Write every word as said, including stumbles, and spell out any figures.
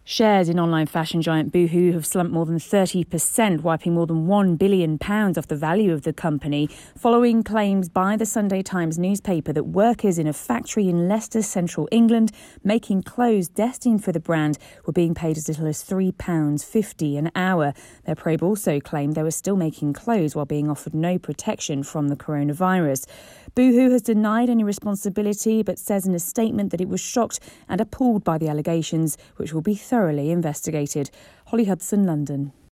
Shares in online fashion giant Boohoo have slumped more than thirty percent, wiping more than one billion pounds off the value of the company, following claims by the Sunday Times newspaper that workers in a factory in Leicester, central England, making clothes destined for the brand, were being paid as little as three pounds fifty an hour. Their probe also claimed they were still making clothes while being offered no protection from the coronavirus. Boohoo has denied any responsibility, but says in a statement that it was shocked and appalled by the allegations, which will be thoroughly investigated. Holly Hudson, London.